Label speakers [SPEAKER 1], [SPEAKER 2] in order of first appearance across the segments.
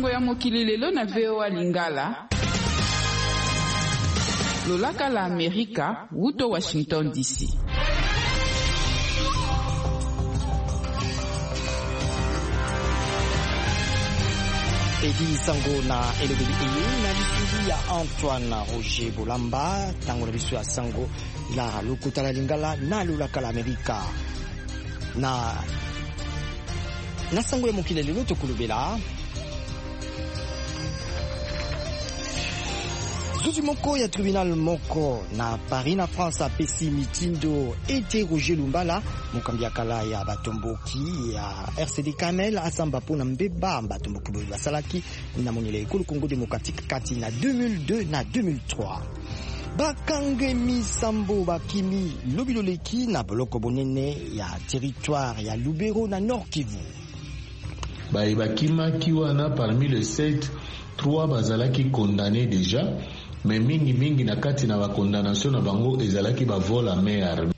[SPEAKER 1] sango ya mokili lelo na VOA Lingala. Lolaka la Amerika, wuto Washington DC.
[SPEAKER 2] Edi sango na elobeli eye na bisubi ya Antoine Roger Bolamba tango na bisu ya sango la lokuta la Lingala na lolaka la Amerika na sango ya mokili lelo tokolobela zuzi moko ya tribunal moko na Paris na France apesi mitindo ete Roger Lumbala mokambi ya kala ya batomboki ya RCD Kamel asamba pona mbeba batomboki boyo basalaki na monyele ekolo Congo démocratique kati na 2002 na 2003 bakange misambo bakimi lobiloleki na boloko bonene ya territoire ya Lubero na Nord Kivu
[SPEAKER 3] bakimaki wana parmi les 7 3 bazalaki condamnés déjà mais mingi na kati na ba condamnation na bango ezalaki ba vol à main armée.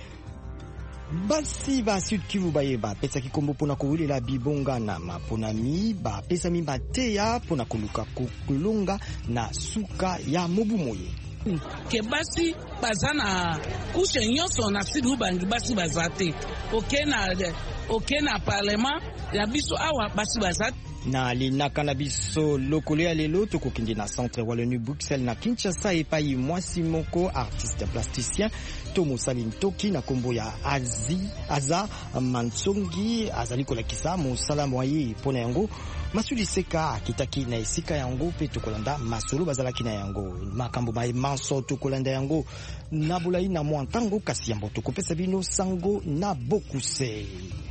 [SPEAKER 2] Basi ba Sud Kivu bayeba pesa kikombo pona kowelela bibonga na maponami ba pesa mimba teya pona koluka kulunga na suka ya mobu moye
[SPEAKER 4] ke basi bazana kushe nyonso na sidu bangi basi bazate oke na parlement ya biso awa basi bazate
[SPEAKER 2] na linaka na biso lokolo ya lelo tokokende na centre Wallonie Bruxelles na Kinshasa epai mwasi moko artiste plasticien to mosali ntoki na kombo ya Aza Mansongi azali kolakisa mosala mwaye pona yango masuli seka akitaki na esika yango pe tokolanda masolo bazalaki na yango makambo manso tokolanda yango na bulai na mwa ntango kasi yambo tokopesa bino sango na bokuse.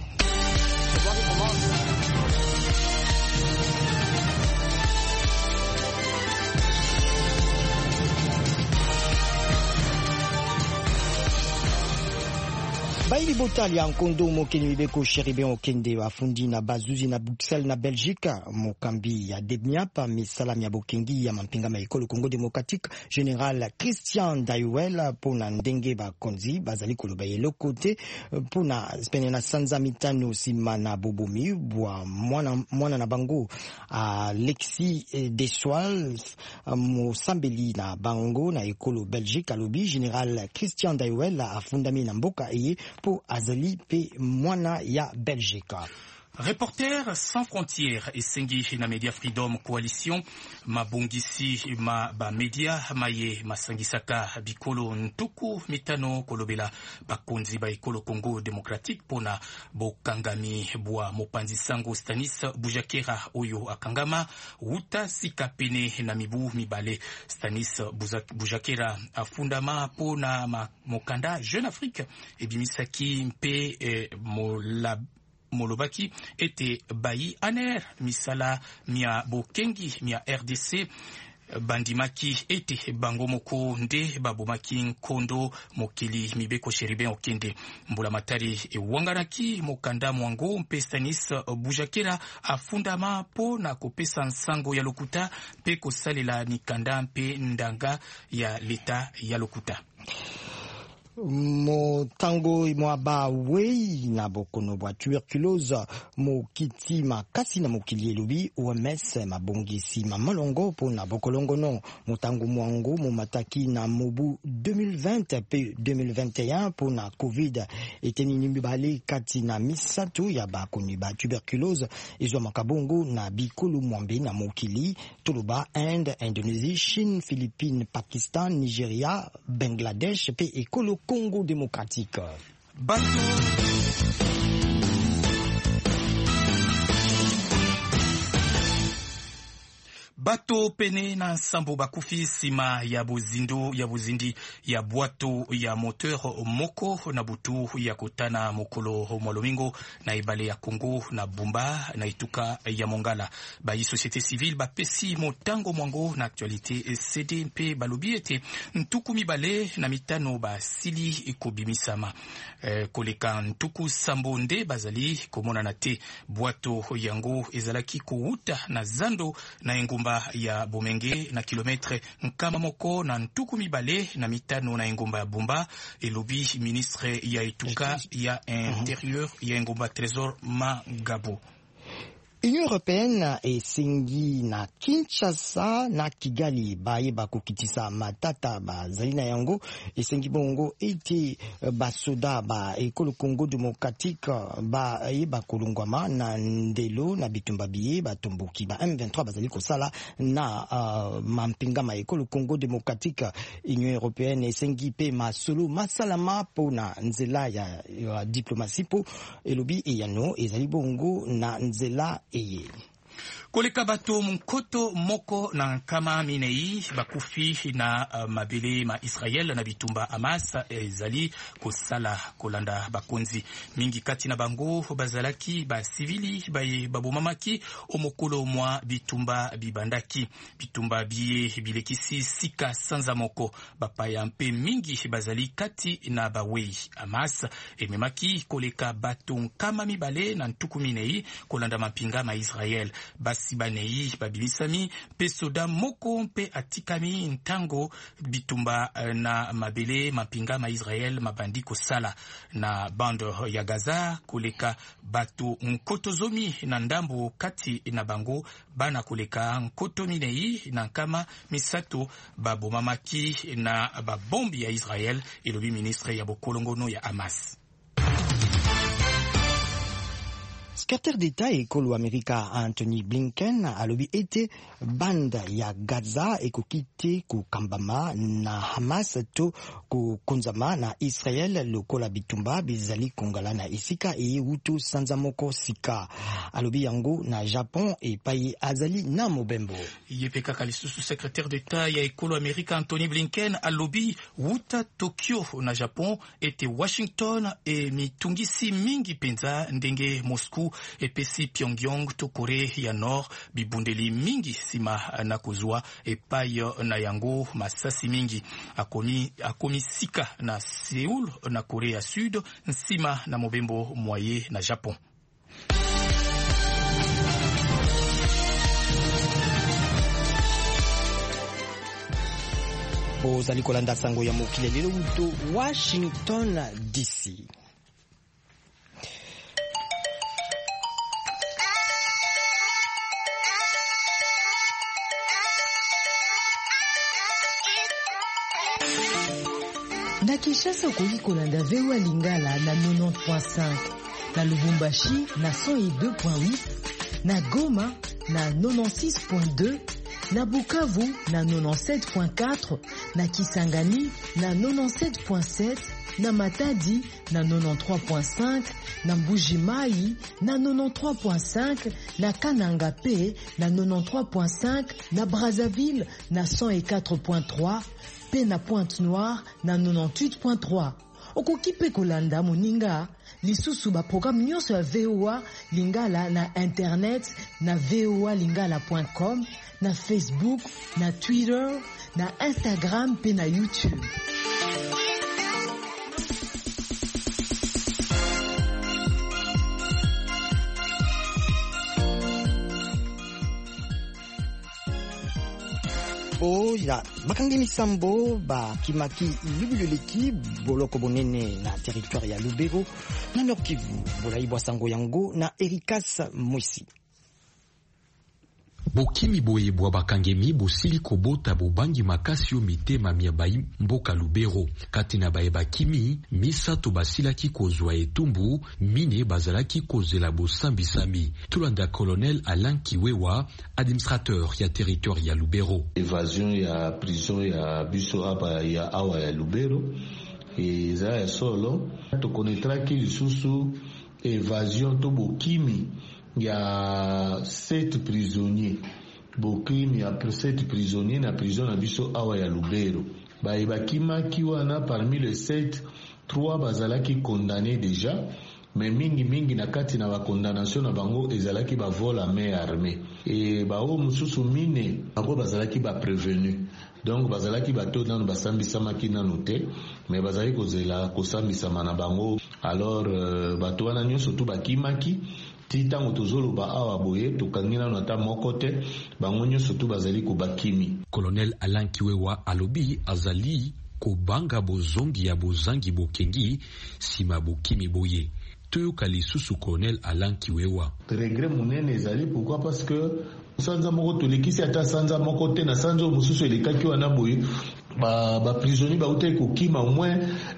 [SPEAKER 2] Baili botali ya nkondo mokeni mibeko Chéribin okende bafundi na bazuzi na Bruxelles na Belgique mokambi ya Debniapa misalami ya bokengi ya mampingama ekolo Congo démocratique général Christian Dayuel pona ndenge bakonzi bazali koloba eloko te pona spene na sanza mitano sima na bobomi bwa mwana na bango Alexis Dessoils mosambeli na bango na ekolo Belgique alobi général Christian Dayuel afundami na mboka eye pour azali pe mwana ya Belgique.
[SPEAKER 5] Reporters sans frontières esengi na Media Freedom Coalition mabongisi ba media maye masangisaka bikolo ntuku mitano kolobela bakonzi ba ekolo Congo démocratique pona bokangami bwa mopanzi sango Stanis Bujakera oyo akangama uta sikapene na mibu mibale. Stanis Bujakera afundama pona mokanda Jeune Afrique ebimisaki mpe Molobaki était bayi aner misala mia bokengi mia RDC bandimaki ete bango moko nde babomaki nkondo mokili mibeko Chéribin okende mbula matari ewanganaki mokanda mwango mpe Stanis Bujakera afundama po na kopesa nsango ya lokuta mpe kosalela nikanda mpe ndanga ya leta ya lokuta.
[SPEAKER 2] Motango mwaba wei na bokono bwa tuberculose mokiti makasi na mokili elobi OMS mabongisi mamalongo pona bokolongo no motango mwango momataki na mobu 2020 pe 2021 pona COVID eteni mibale kati na misato ya bakoni ba tuberculose ezwa makabongo na bikolo mwambe na mokili toloba Inde, Indonésie, Chine, Philippines, Pakistan, Nigeria, Bangladesh pe ekolo Congo démocratique.
[SPEAKER 5] Bato pene na nsambo bakufi sima ya bozindi ya bwato ya moteur moko na butu ya kotana mokolo mwalomingo na ibale ya Congo na Bumba na ituka ya Mongala. Bayi société civile bapesi motango mwango na actualité CDMP balobi ete ntuku mibale na mitano basili kobimisama. Koleka ntuku sambo nde bazali komona na te bwato yango ezalaki kouta na zando na engumba ya Bomenge na kilometre nkama moko na ntuku mibale na mitano na engumba ya Bumba elobi ministre ya ituka ya intérieur ya engumba Trésor Magabo.
[SPEAKER 2] Union européenne esengi na Kinshasa na Kigali bayeba kokitisa matata bazali na yango esengi bongo ete basoda ba ekolo Congo démocratique bayeba kolongwama na ndelo na bitumba biye batomboki ba M23 bazali kosala na mampinga ma ekolo Congo démocratique. Union européenne esengi pe masolo masalama pona nzela ya diplomatie po elobi eyano ezali bongo na nzela eye.
[SPEAKER 5] Koleka bato munkoto moko na nkama minei bakufi na mabele ma Israel na bitumba Hamas ezali kosala kolanda bakonzi mingi kati na bango bazalaki ba civili babomamaki omokolo mwa bitumba bibandaki bitumba biye bilekisi sika sanza moko bapaya mpe mingi bazali kati na bawei. Hamas ememaki koleka bato nkama mibale na ntuku minei kolanda mapinga ma Israel Sibanei babilisami pe soda moko mpe atikami ntango bitumba na mabele mapinga ma Israel mabandi kosala na bande ya Gaza koleka bato nkoto zomi na ndambo kati na bango bana koleka nkoto minei na nkama misato babomamaki na babombi ya Israel elobi ministre ya bokolongono ya Hamas.
[SPEAKER 2] Secrétaire d'État ekolo Amerika Anthony Blinken alobi ete banda ya Gaza ekokite kukambama na Hamas to kukonzama na Israel lokola bitumba bizali kongala na isika utu sanza moko sika. Alobi yango na Japon epai azali na mobembo.
[SPEAKER 5] Yepeka kalisusu secrétaire d'État ya ekolo Amerika Anthony Blinken alobi wuta Tokyo na Japon ete Washington mitungisi mingi penza ndenge Moscou epesi Pyongyang to Korea ya Nord bibundeli mingi sima na kuzwa epai na yango masasi mingi akomi sika na Seoul na Korea Sud nsima na mobembo mwaye na Japon.
[SPEAKER 2] Ozali kolanda sango ya mokili lelo uto Washington DC.
[SPEAKER 6] Na Kinshasa okoki kolanda VOA Lingala na 90.5, na Lubumbashi na 102.8, na Goma na 96.2, na Bukavu na 97.4, na Kisangani na 97.7, na Matadi na 93.5, na Mbuji-Mayi na 93.5, na Kananga pe na 93.5, na Brazzaville na 104.3, pe na Pointe-Noire na 98.3. Okoki pe kolanda moninga lisusu ba programme nyonso ya VOA Lingala na internet na voalingala.com, na Facebook, na Twitter, na Instagram pe na YouTube.
[SPEAKER 2] Ya bakangi misambo ba kimaki libuleleki boloko bonene na territoire ya Lubero na Nord Kivu bolaibwa sango yango na Erikas Mosi.
[SPEAKER 7] Bokimi boyebwa bakangemi bosili kobota bobangi makasi yo mitema mia bayi mboka Lubero. Kati na bayeba kimi misato basilaki kozwa etumbu mine bazalaki kozela bosambi-sambi. Tulanda colonel Alain Kiwewa, administrateur ya territoire ya Lubero.
[SPEAKER 3] Évasion ya prison ya biso aba ya awa ya Lubero eza ya solo tokonetraki lisusu évasion to bokimi ya 7 prisonniers. Bokimi ya 7 prisonniers na prison na biso awa ya Lubero. Bakimaki wana parmi les 7, 3 bazalaki condamnés déjà, mais mingi na kati na ba condamnation na bango ezalaki ba vol à main armée. Et bao mususu mine bango bazalaki ba prévenu. Donc bazalaki bato nanu basambisama ki nanu te, mais bazalaki kozela kosambisama na bango. Alors bato wana nyonso to bakimaki titango tozoloba awa boye tokangina na ta mokote bango nyonso to bazali ko bakimi.
[SPEAKER 7] Colonel Alain Kiwewa alobi azali kobanga bozongi ya bozangi bokengi sima bokimi boye. toyoka lisusu colonel Alain Kiwewa.
[SPEAKER 3] Regret munene ezali pourquoi parce que sanza moko tolekisi ata sanza moko te na sanza mosusu elekaki wana boye ba prisonnier ba utai kokima au moins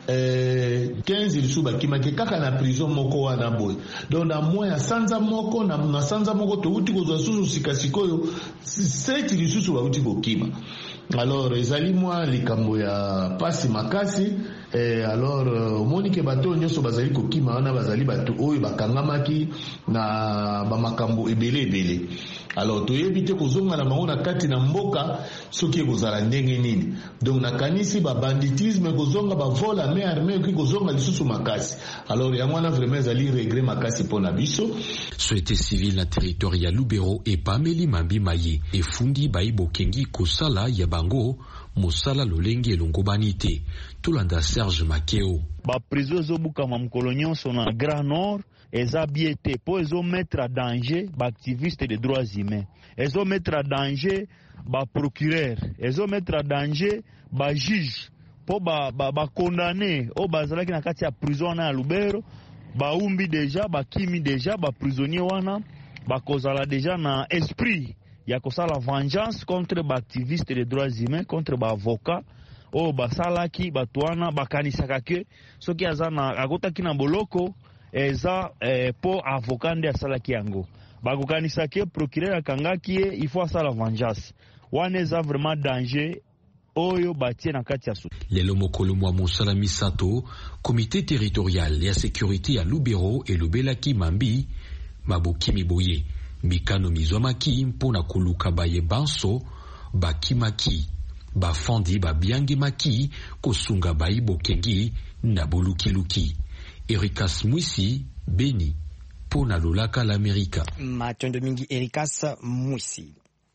[SPEAKER 3] 15 lisu bakimaki kaka na prison moko wana boye. Donc na moins ya sanza moko na sanza moko to uti kozwa susu sikasikoyo 7 lisusu ba uti kokima. Alors ezali mwa likambo ya pasi makasi alors monike bato nyoso bazali kokima wana bazali bato oyo bakangamaki na ba makambo ebele. Alors toyebi te kozonga na bango na kati na mboka soki ekozala ndenge nini. Donc nakanisi ba banditisme kozonga ba vol à main armée ki kozonga lisusu makasi. Alors yango wana vraiment ezali regret makasi pona biso.
[SPEAKER 7] Société civile na territoire ya Lubero et Pameli Mambi Maye efundi baibo kengi kosala ya bango mosala lolenge elongo banite. Tulanda Serge Makeo.
[SPEAKER 8] Ba prison zobuka mamkolo nyonso na Grand Nord eza biete po ezo mettre à danger ba activiste des droits humains. Ezo mettre à danger ba procureur, ezo mettre à danger ba juge po ba condamné o bazalaki na kati ya prison na Lubero ba umbi deja ba kimi deja ba prisonnier wana ba kozala deja na esprit ya kosala vengeance contre ba activiste des droits humains, contre ba avocat o basalaki batwana bakanisaka ke soki aza na akotaki na boloko eza po avocat nde asalaki yango bakokanisa ke procureur akangaki ye il faut asala vengeance wana eza vraiment danger oyo batie na kati ya su.
[SPEAKER 7] Lelo mokolo mwa mosala misato comité territorial ya sécurité ya Lubero elobelaki Mambi mabokimi boye mikano mizwamaki mpona koluka baye banso bakimaki bafandi babiangi maki kosunga baibo kengi na bolukiluki. Erikas Mwisi, Beni, pona lolaka l'Amerika.
[SPEAKER 2] Matondo mingi Erikas Mwisi.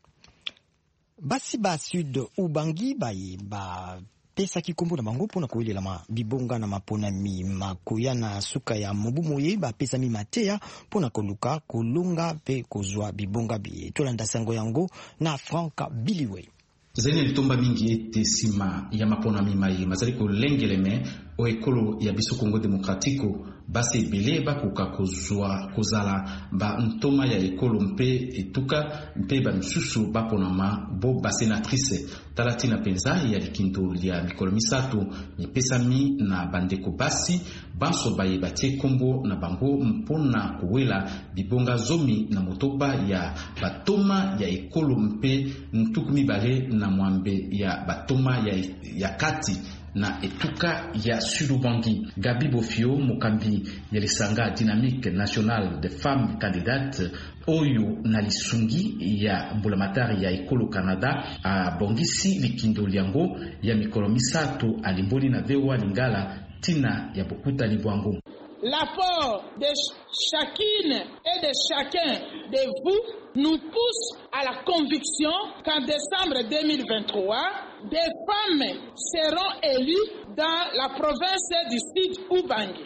[SPEAKER 2] Basi ba sud ubangi baye ba pesa kikombo na bango pona koyelela ma bibonga na mapona mi makoya na suka ya mobumoye ba pesa mi mateya pona koluka kolunga pe kozwa bibonga bi tolanda sango yango na Franka Biliwe.
[SPEAKER 9] Zeni litomba mingi ete sima ya mapona mimaye mazali ko lengeleme o ekolo ya biso Congo Demokratiko basi ebele bakoka kozala ba ntoma ya ekolo mpe etuka mpe ba msusu baponama bo basenatrice talatina penza ya likinto ya mikolo misato mipesami na bandeko basi banso baye batie kombo na bango mpona kuwela bibonga zomi na motoba ya batoma ya ekolo mpe ntuku mibale na mwambe ya batoma ya kati na etuka ya Sud-Ubangi. Gabi Bofio mokambi ya lisanga dynamique nationale de femmes candidates oyo na lisungi ya mbulamatari ya ekolo Canada a bongisi likindo liango ya mikolo misato alimboli na vewa lingala tina ya bokuta libwango.
[SPEAKER 10] L'apport de chacune et de chacun de vous nous pousse à la conviction qu'en décembre 2023, des femmes seront élues dans la province du Sud-Ubangi.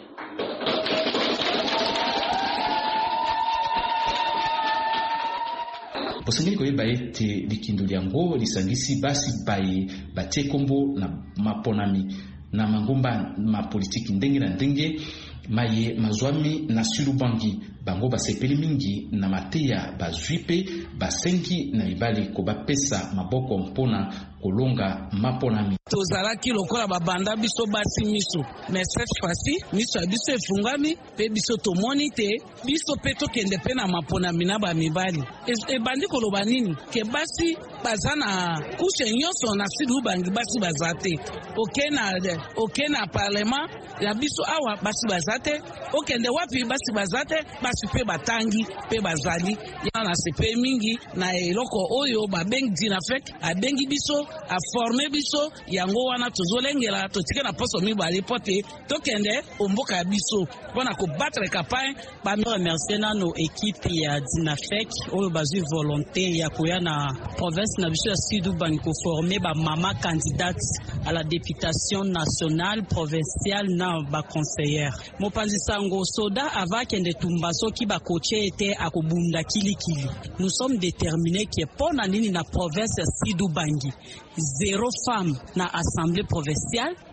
[SPEAKER 9] Posengeli koyeba ete likindo liango lisangisi basi baye batie kombo na maponami na mangomba ma politiki ndenge na ndenge maye mazwami na Sud-Ubangi bango basepeli mingi na mateya bazwipe basengi na ibali ko bapesa maboko mpona kolonga maponami.
[SPEAKER 4] Tozalaki lokola babanda biso basi miso mais cette fois-ci miso biso efungami pe biso tomoni te biso pe tokende pe na maponami na bamibali ebandi koloba nini ke basi bazana kushe nyonso na Sud-Ubangi basi bazate oke na parlement ya biso awa basi bazate okende wapi basi bazate basi pe batangi pe bazali yana sepe mingi na eloko oyo babengi dinafek abengi biso a former biso yango wana tozolengela totike na poso mibale pote tokende omboka biso pona ko battre campagne ba remercier nano équipe ya dinafek oyo bazui volonté ya koya na province na biso ya Sud-Ubangi ko former ba mama candidate à la députation nationale provinciale na ba conseillère mopanzi sango soda avakende tumbaso ki ba coacher était akobunda kilikili. Nous sommes déterminés que pona nini na province ya Sud-Ubangi 0 femme na assemblée provinciale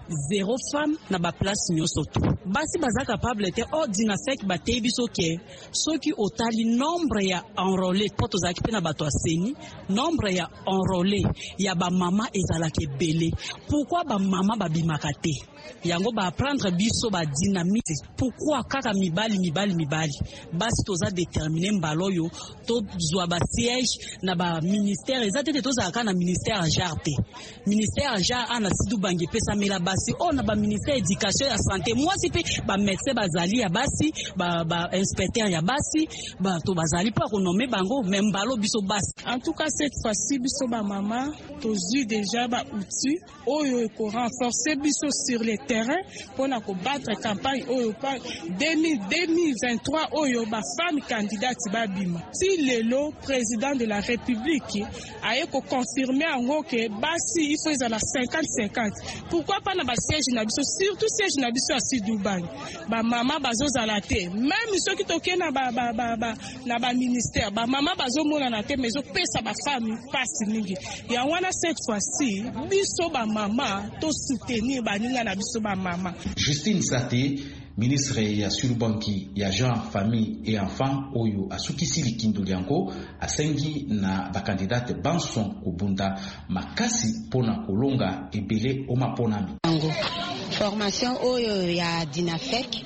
[SPEAKER 4] zéro femme na ba place nyonso to basi baza capable te o dinafek ba te biso ke soki otali nombre ya enrôlé poto za ki na bato aseni nombre ya enrôlé ya ba mama ezalaka ebele. Pourquoi ba mama babimaka te yango ba prendre biso ba dynamite? Pourquoi kaka mibali basi toza déterminer mbalo yo to zwa ba siège na ba ministère ezate te tozaka na ministère jarte ministère jar ana sidu bangi pesa mela basi on na ba ministère éducation ya santé moi si pe ba médecin bazali ya basi ba inspecteur ya basi ba to bazali pas renommer bango même mbalo biso basi.
[SPEAKER 10] En tout cas cette fois-ci biso ba mama tozu déjà ba outils oyo ko renforcer biso sur le terrain pour na ko battre campagne oyo pa 2023 oyo ba femme candidate ba bima. Si lelo président de la République a ko confirmer en que basi il faut la 50-50. Pourquoi pas na ba siège na biso surtout siège na biso à Sidouban. Ba mama bazo zalate même ceux qui toke na ba ministère ba mama bazo mona na te mais pesa ba femme passe mingi. Ya wana cette fois-ci biso ba mama to soutenir ba ninga na biso ba mama.
[SPEAKER 9] Justine Sate, ministre ya Sulubanki ya Jean, Famille et Enfants oyo asukisi likindo liango asengi na bakandidate banson kubunda makasi pona kolonga ebele omaponami.
[SPEAKER 11] Formation oyo ya Dinafek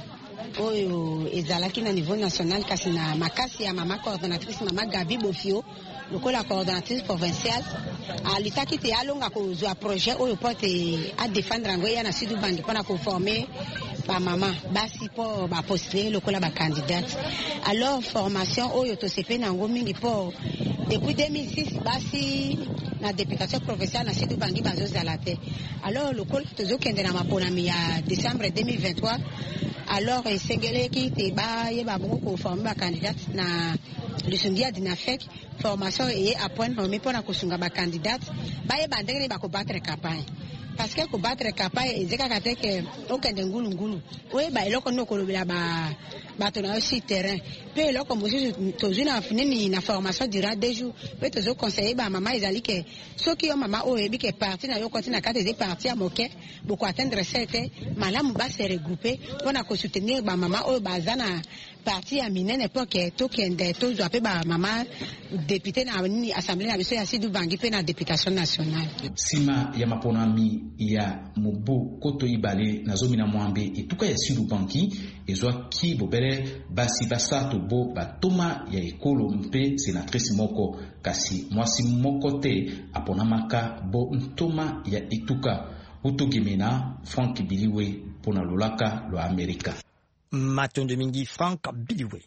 [SPEAKER 11] oyo ezalaki na niveau national kasi na makasi ya mama coordonnatrice mama Gabi Bofio lokola coordonnatrice provinciale alitaki te alonga kozwa projet oyo pote a défendre ngo ya na Sidu Bangi pona ko former ba mama basi po ba postuler lokola ba candidate. Alors formation oyo to sepe na ngo mingi po depuis 2006 basi na députation provinciale na Sidu Bangi bazo zalate. Alors lokola tozo kende na maponami ya décembre 2023 alors esengele ki te ba ye ba bongo ko former ba candidate na Lusundia Dinafek formation et à point nommé pour na kosunga ba candidate ba ye bandenge ba ko battre campagne parce que ko battre campagne ezeka kateke okende ngulu we ba eloko no kolobela ba to na aussi terrain pe eloko mosusu tozuna finini na formation dira 2 jours pe tozo conseiller ba mama ezali ke soki yo mama o ebi ke parti na yo continue na kate des partis à moke beaucoup atteindre cette malamu ba se regrouper pour na ko soutenir ba mama o bazana parti à minene pour que to kende to zo pe ba mama député na ni assemblée na biso ya Sidu Bangi pe na députation nationale.
[SPEAKER 9] Sima ya maponami ya Mubu Koto Ibale na zomi na mwambe etuka ya Sidu Bangi ezwa ki bobere basi basato bo batoma ya ekolo mpe sénatrice moko kasi mwasi moko te aponamaka bo ntoma ya etuka utogemena Frank Biliwe pona lolaka lo Amerika.
[SPEAKER 2] Matondo mingi Frank Biliwe.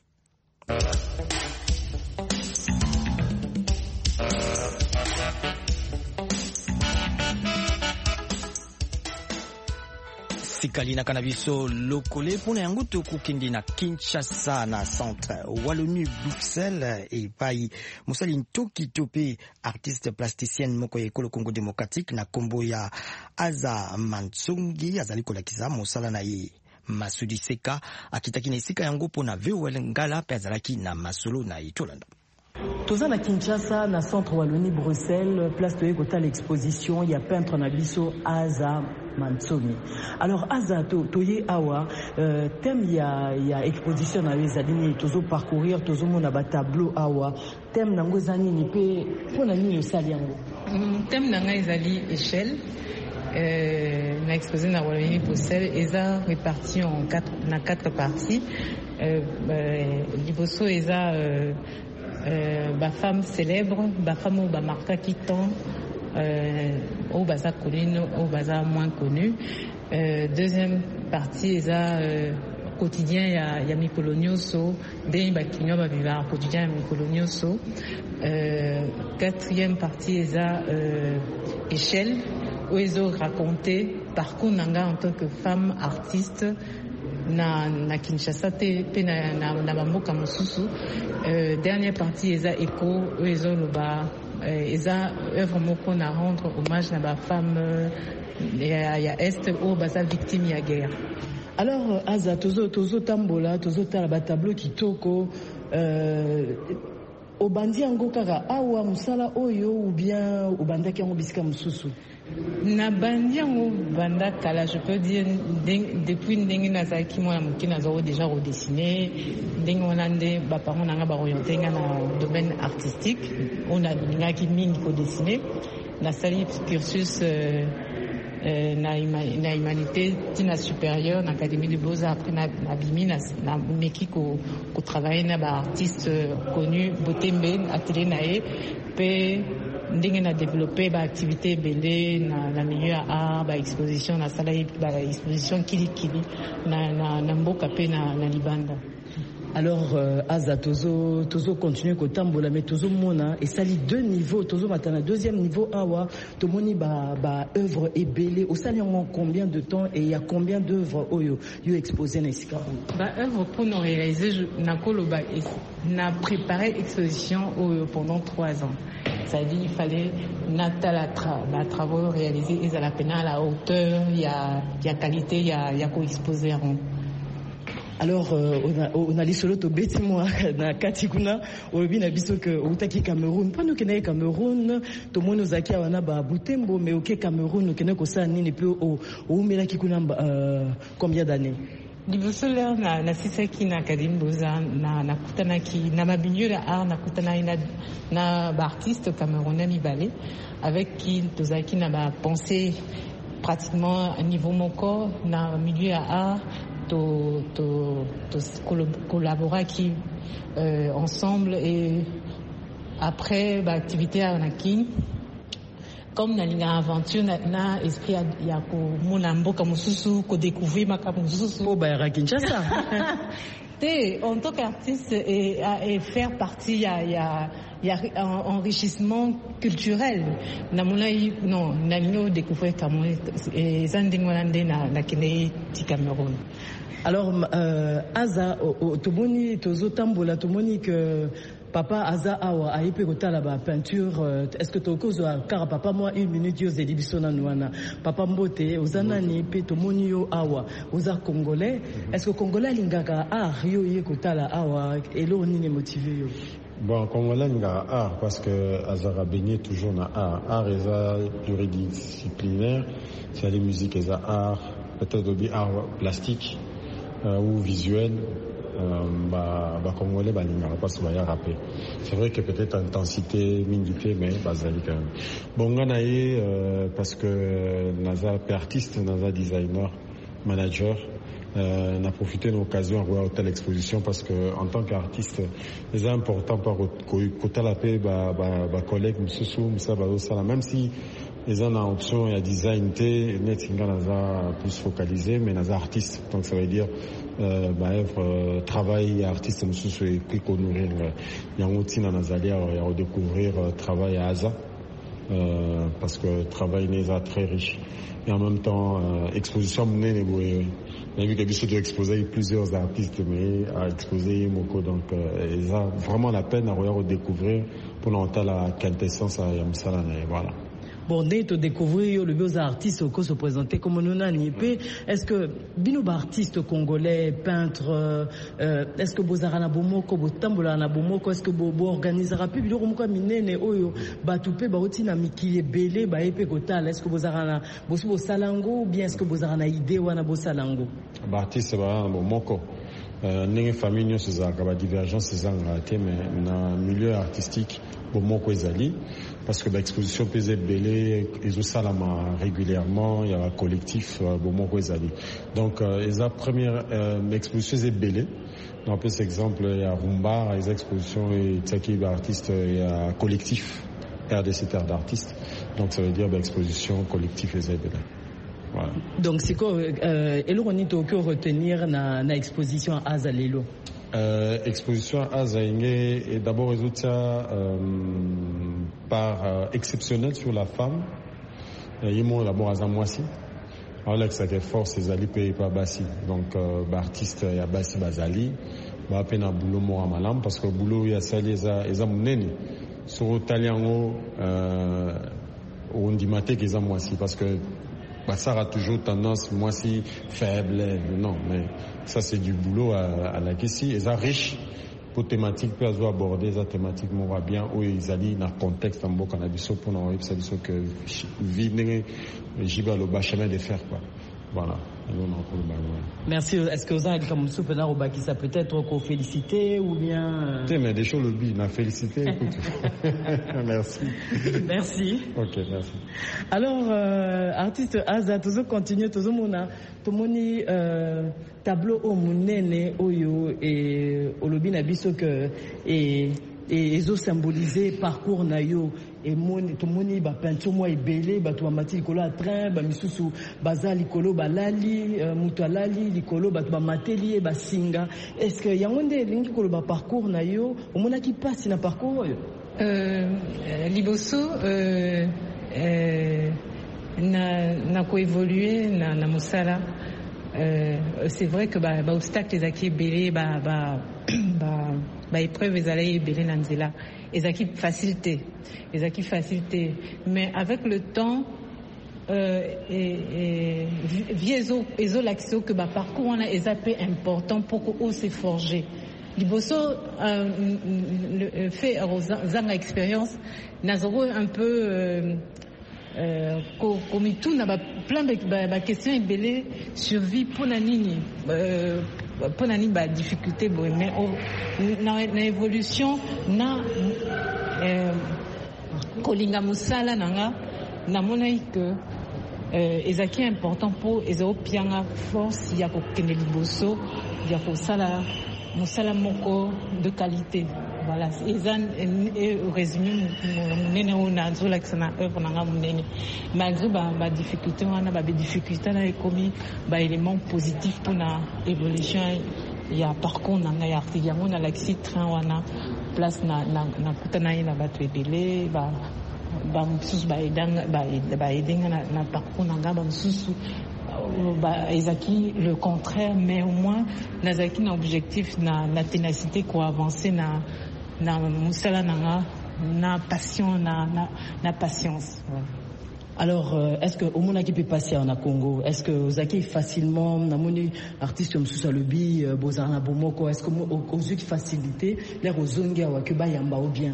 [SPEAKER 2] Sikalina Kanabiso lokole pona yango to kokende na Kinshasa na centre Wallonie Bruxelles et pai Musali Ntoki Topé artiste plasticienne moko ekolo Congo démocratique na kombo ya Aza Mansongi azali kolakisa mosala na ye Masudi Seka akitaki na esika yango pona VOL ngala pe azalaki na masolo na itolanda.
[SPEAKER 12] Toza na Kinshasa na centre Wallonie Bruxelles place de kota l'exposition ya peintre na biso Aza Mansongi. Alors Aza toye awa thème ya exposition na ezalini tozo parcourir tozo mona ba tableau awa thème nango zani ni pe pona nini osali yango.
[SPEAKER 13] Thème nanga ezali échelle na exposé na Wallonie Bruxelles eza réparti en 4 parties. Liboso eza ba femme célèbre, ba femme ba marka qui tant au baza connu, au baza moins connu. Deuxième partie eza quotidien ya Mikolo Nyonso, ben ba kinyo ba vivre quotidien ya Mikolo Nyonso. Quatrième partie eza échelle où ils ont raconté parcours nanga en tant que femme artiste na Kinshasa te pe na bamboka mosusu. Dernière partie eza écho où ils ont eza œuvre moko na rendre hommage na ba femme ya est ou baza victime ya guerre.
[SPEAKER 12] Alors Aza tozo tambola tozo tala ba tableau kitoko obandi yango kaka awa musala oyo ou bien obandaki yango bisika mosusu?
[SPEAKER 13] Na bandi yango banda kala, je peux dire depuis ndenge nazalaki mwana moke nazoko déjà redessiné, ndenge wana nde baparents nanga baorienté nga na domaine artistique oyo nalingaki mingi kodessine. Nasali cursus na humanité tina supérieure na académie de beaux-arts. Après nabimi na meki ko travailler na ba artiste connu Botembe atelier nae pe ndenge na développer ba activité belé na milieu ya art, ba exposition na sala ba exposition kili na mboka pe na libanda.
[SPEAKER 12] Alors Aza tozo continuer kotambola mais tozo mona et sali deux niveaux, tozo matana deuxième niveau awa to moni ba œuvre ebelé au sali en combien de temps et il y a combien d'œuvres oyo yo exposé na isika?
[SPEAKER 13] Ba œuvre pour nous réaliser na koloba na préparé exposition oyo pendant 3 ans. Ça dit il fallait natala travaux réalisés et à la peine à la hauteur, il y a qualité, il y a co-exposer.
[SPEAKER 12] Alors on a lisolo to beti moi na kati kuna obi na biso que utaki Cameroun pas nous kene Cameroun to mono zakia wana ba Butembo mais OK Cameroun kene ko sa nini pe o mela ki kuna combien d'années?
[SPEAKER 13] Liboso leo na sisa ki na académie Beaux-Arts na kutana ki na mabinyo la art na kutana na ba artiste camerounais mibale avec qui tozaki na ba pensée pratiquement à niveau moko na milieu à art to collaborer qui ensemble et après bah activité à Nakin comme na linga aventure na esprit ya ko mona mboka mususu ko découvrir makamu mususu
[SPEAKER 12] po ba ra Kinshasa
[SPEAKER 13] en tant qu'artiste et faire partie il y a enrichissement culturel na monai non na lingo découvrir Cameroun et zandingolande na kene ti Cameroun.
[SPEAKER 12] Alors Aza tomoni tozotambola tomoni que papa Aza awa aipe kotala ba peinture est-ce que tokozo car papa moi 1 minute yo zeli bisona nwana papa mbote ozanani pe tomoni yo awa oza congolais est-ce que congolais lingaka art yo ye kotala awa elo nini motivé yo?
[SPEAKER 14] Bon, congolais lingaka art parce que Azara baigné toujours na art est pluridisciplinaire, c'est les musiques et art peut-être aussi art plastique ou visuel. Congolais balingaka parce que baya rapper. C'est vrai que peut-être intensité mingité mais bazali quand même. Bon nganaye parce que naza artiste, naza designer, manager. On a profité de l'occasion de voir telle exposition parce que en tant qu'artiste, c'est important par côté la paix, collègue même si les gens en option il y a design net plus focalisé mais naza artiste donc ça veut dire travail artiste mususu et puis qu'on nourrir yango tina nazali à redécouvrir travail à Aza parce que travail n'est très riche et en même temps exposition menée on a vu que de exposer plusieurs artistes mais à exposer Moko donc ils ont vraiment la peine à redécouvrir pour l'entendre la quintessence à Yamsala voilà.
[SPEAKER 12] Bon, dès que découvrir le beaux artistes qui se présenter comme nous n'ani est-ce que bino artistes congolais peintres est-ce que vous arana bomoko botambola na bomoko est-ce que vous organisera plus bino comme minene oyo batupe ba otina mikili belé ba epé kotal est-ce que vous arana bosu salango ou bien est-ce que vous arana idée wana bo salango
[SPEAKER 14] ba artiste ba bomoko ndenge famille nyonso ezalaka ba divergence ezalaka te mais na milieu artistique bomoko ezali parce que l'exposition peut être belé ezosalama régulièrement il y a un collectif bomoko ezali donc eza première exposition est belé on peut cet exemple il y a Rumba les expositions et tsaki artistes il y a collectif RDC terre d'artistes donc ça veut dire exposition collectif et belé. Voilà.
[SPEAKER 12] Donc c'est quoi elonito que retenir na exposition Aza lelo
[SPEAKER 14] exposition Aza et d'abord résultat par exceptionnel sur la femme yimo d'abord Aza Mwasi alors que ça fait force les ali pays pas bassi donc artiste ya bassi bazali ba pena boulot mo malam parce que boulot ya sali eza munene sur italiano on dit maté que Aza Mwasi parce que ça a toujours tendance, moi si faible, non, mais ça c'est du boulot à la question. Ils sont riches, pour thématique peut avoir abordé ça thématique mon va bien où ils allaient dans contexte en boka na biso pour na ça biso que vivre jiba le bas chemin de fer quoi. Voilà.
[SPEAKER 12] Merci. Est-ce que vous avez comme souvenir au bas qui ça peut-être qu'on féliciter ou bien
[SPEAKER 14] mais des choses le bi na féliciter écoute. Merci.
[SPEAKER 12] Merci.
[SPEAKER 14] OK, merci.
[SPEAKER 12] Alors artiste Aza toujours continue toujours mona to moni tableau au munene oyo et olobi na biso que et ezo symboliser parcours na yo et moni ba peinture moi ebele ba to mati likolo a train ba misusu baza likolo balali mutu alali likolo ba to mateli ba singa. Est-ce que yango nde lingi kolo ba parcours na yo omona ki passe na parcours oyo
[SPEAKER 13] liboso na ko évoluer na musala. C'est vrai que ba obstacle ezaki ebele ba épreuve ezali ebele na nzela ezaki facilité mais avec le temps viezo l'action que ba parcours on a ezapé important pour qu'on se forger liboso le fait zanga expérience nazoro un peu comme tout n'a plein de questions ebele survie pour nani ba difficulté mais na évolution na kolinga musala nanga na monai que ezaki important pour ezo pianga force ya ko kene liboso ya ko sala musala moko de qualité. Voilà, et résumé munene ona zola kisana œuvre nanga munene malgré ba difficulté wana ba difficulté na ekomi ba élément positif pour na évolution ya parcours nanga ya artiste yango na l'axi train wana place na kutana ina batu ebele ba msusu ba edenga na parcours nanga ba msusu ezaki le contraire mais au moins nazaki na objectif na ténacité ko avancer na musala nanga na passion na patience. Ouais.
[SPEAKER 12] Alors est-ce que au monde qui peut passer en Congo est-ce que zaki facilement na moni artiste comme Sousa Lobi bozana bomoko est-ce que aux yeux qui facilité les rozonga wa que ba yamba ou bien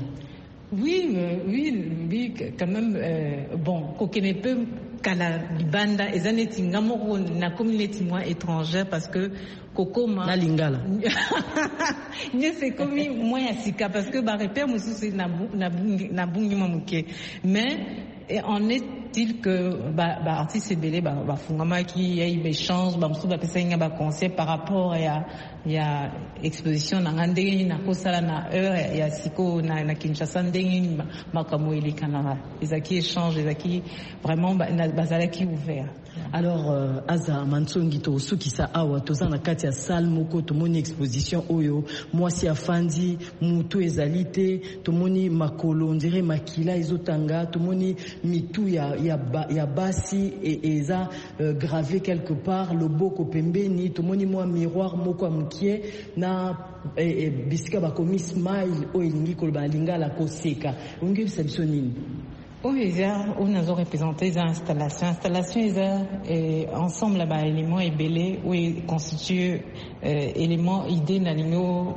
[SPEAKER 12] oui quand même bon kokene peut kala libanda ezaneti ngamoko na communauté moi étrangère parce que kokoma na lingala
[SPEAKER 13] nie c'est comme moi ya sika parce que ba repère mususu na bungi mamuke mais en est-il que artiste ebele fungama qui a eu des chances msusu ba pesa inga ba conseil par rapport ya exposition na ndenge na kosala na heure ya siko na Kinshasa ndenge makamo elikana ezaki échange ezaki vraiment bazalaki ouvert.
[SPEAKER 12] Alors Aza Mansongi to sukisa awa tozana kati ya salle moko tomoni exposition oyo mwasi afandi mutu ezalite tomoni makolo ndire makila ezotanga tomoni mitu ya basi eza gravé quelque part loboko pembeni tomoni mwa miroir moko amukie na bisika bakomi smile oyo elingi koloba lingala koseka ongi biso nini
[SPEAKER 13] oui, on a représenté les installations. Ensemble, là-bas, éléments et belé, oui, constituent éléments, idées, nalingo,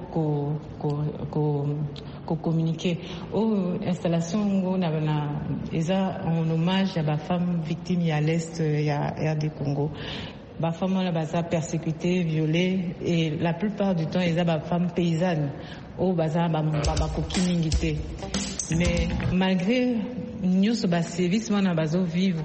[SPEAKER 13] qu'on communiquer. Installation, on a en hommage à la femme victime à l'est, il y a des Congo. Les femmes là persécutées, violées, et la plupart du temps, ils ont des femmes paysannes. Mais malgré nous, ce service, on a vivre.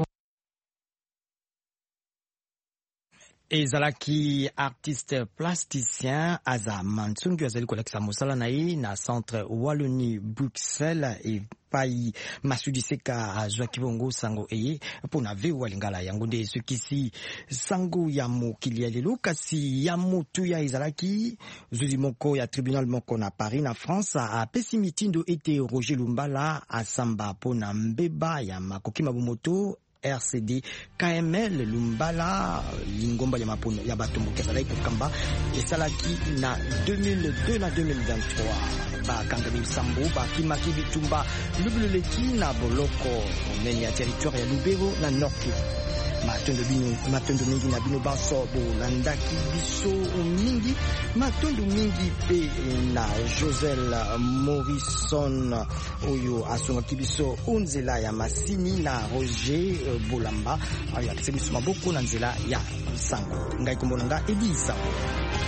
[SPEAKER 2] ezalaki artiste plasticien Aza Mansungi azali kolakisa mosala na ye na centre Wallonie Bruxelles et pai masudiseka azwaki bongo sango eye mpona vewa lingala yango nde sukisi sango ya mokili ya lelo kasi ya motu ya ezalaki zuzi moko ya tribunal moko na Paris na France apesi mitindo ete Roger Lumbala asamba mpona mbeba ya makoki mabumoto RCD KML Lumbala lingomba ya mapono ya batombo kezalaki kokamba esalaki na 2002 na 2023 bakangami sambo bakimaki bitumba lubuleleki na boloko monene ya territoire ya Lubero na Nord Kivu matondo mingi na bino baso bolandaki biso mingi matundu mingi pe na Josel Morrison oyo asungaki biso unzela ya masini na Roger Bolamba ayakisa biso maboko na nzela ya sango ngai kombona nga Edi Sango.